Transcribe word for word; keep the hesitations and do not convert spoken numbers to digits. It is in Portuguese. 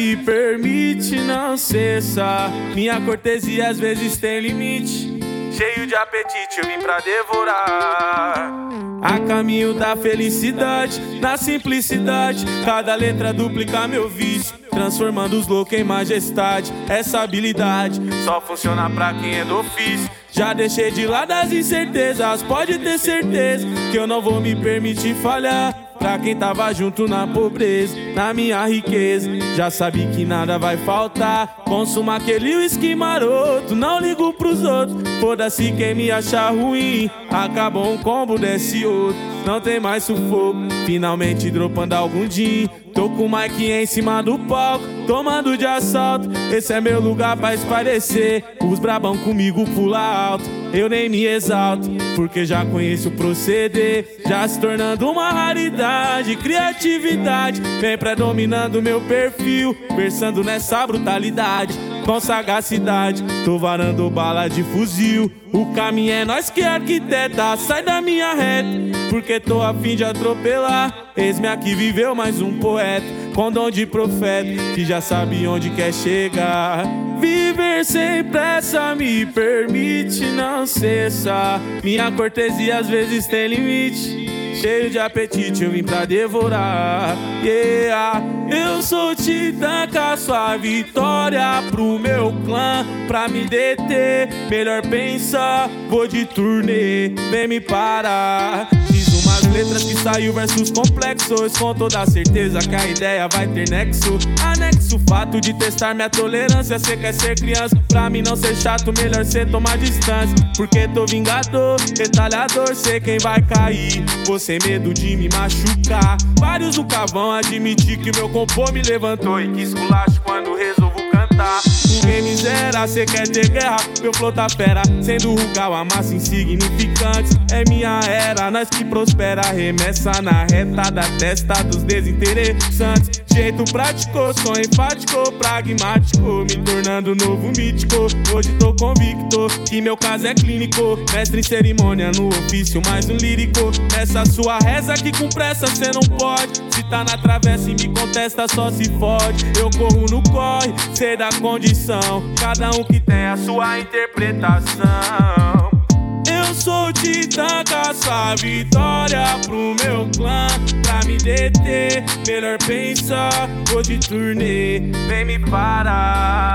me permite não cessar. Minha cortesia às vezes tem limite. Cheio de apetite eu vim pra devorar. A caminho da felicidade, na simplicidade. Cada letra duplica meu vício, transformando os loucos em majestade. Essa habilidade só funciona pra quem é do ofício. Já deixei de lado as incertezas, pode ter certeza que eu não vou me permitir falhar. Pra quem tava junto na pobreza, na minha riqueza, já sabe que nada vai faltar. Consumo aquele whisky maroto, não ligo pros outros. Foda-se quem me achar ruim, acabou um combo, desce outro. Não tem mais sufoco, finalmente dropando algum dia. Tô com o Mike em cima do palco, tomando de assalto. Esse é meu lugar pra esparecer. Os brabão comigo pula alto, eu nem me exalto, porque já conheço o proceder. Já se tornando uma raridade, criatividade vem predominando meu perfil, versando nessa brutalidade com sagacidade. Tô varando bala de fuzil, o caminho é nós que arquiteta. Sai da minha reta, porque tô a fim de atropelar. Eis-me aqui viveu mais um poeta, com dom de profeta, que já sabe onde quer chegar. Viver sem pressa me permite não cessar. Minha cortesia às vezes tem limite. Cheio de apetite eu vim pra devorar. Yeah, eu sou titã, caço a vitória pro meu clã. Pra me deter, melhor pensar, vou de turnê, vem me parar. Fiz umas letras que saiu versos complexos, com toda certeza que a ideia vai ter nexo. Anexo o fato de testar minha tolerância. Cê quer ser criança, pra mim não ser chato, melhor cê tomar distância. Porque tô vingador, detalhador, sei quem vai cair. Vou sem medo de me machucar. Vários nunca vão admitir que meu compô me levantou e que esculacho quando resolvo cantar. Ninguém misera, cê quer ter guerra, meu flow tá fera. Sendo rugal, a massa insignificante. É minha era, nós que prospera. Remessa na reta da testa dos desinteressantes. Jeito prático, sou enfático, pragmático, me tornando novo mítico. Hoje tô convicto que meu caso é clínico. Mestre em cerimônia no ofício, mais um lírico. Essa sua reza que com pressa cê não pode. Se tá na travessa e me contesta só se fode. Eu corro no corre, sei da condição. Cada um que tem a sua interpretação. Eu sou titã, caço a vitória pro meu clã. Pra me deter, melhor pensar, vou de turnê, vem me parar.